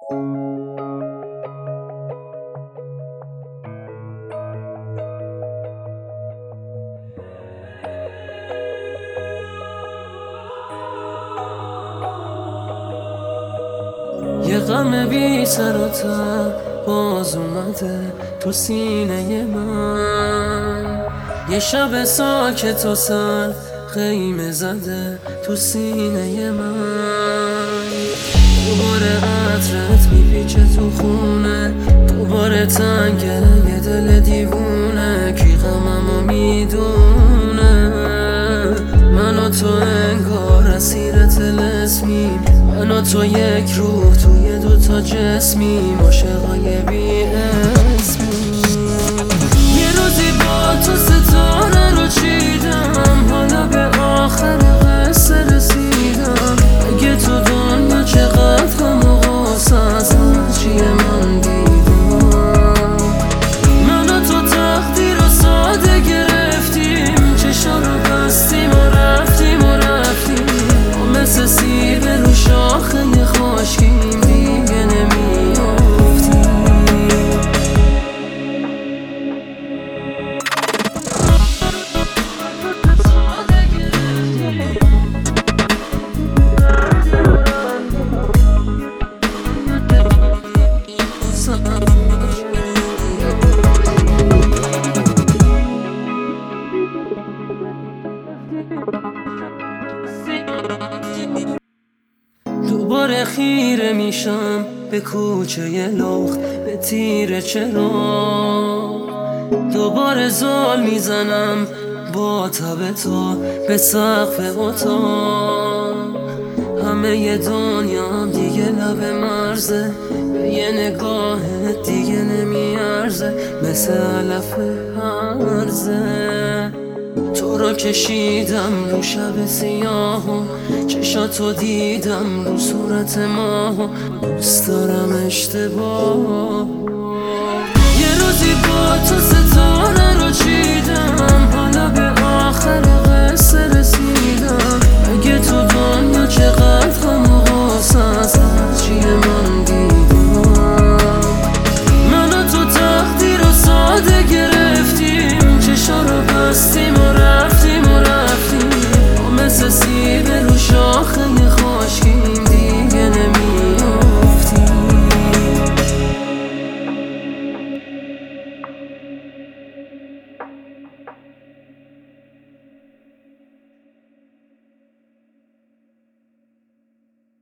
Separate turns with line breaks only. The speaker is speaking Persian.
یه غم بی سر و ته باز اومده تو سینه من، یه شب ساکت و سر خیمه زده تو سینه من. دوباره عطرت میپیچه تو خونه، دوباره تنگه یه دل دیوونه. کی غممو میدونه؟ من و تو انگار اسیر طلسمیم، من و تو یک روح توی دوتا جسمیم، عاشقای بی اسمیم. یه روزی با تو ستاره رو چیدم، حالا به آخر قصه رسیدم. اگه تو دنیا چقدر غم و غصه از هرچی من دیدم، من و تو تقدیر رو ساده گرفتیم، چشا رو بستیم و رفتیم مثل سیب رو شاخه خشکیم، دیگه نمیافتیم. دوباره خیره میشم به کوچه لخت، به تیر چراغ. دوباره زل میزنم با تب تو به سقف اتاق. همه ی دنیا دیگه لب مرزه، به یه نگاهت دیگه نمیارزه، مثل علف هرزه. تو رو کشیدم رو شب سیاهو، چشاتو دیدم رو صورت ماهو، دوست دارم اشتباه. یه روزی با تو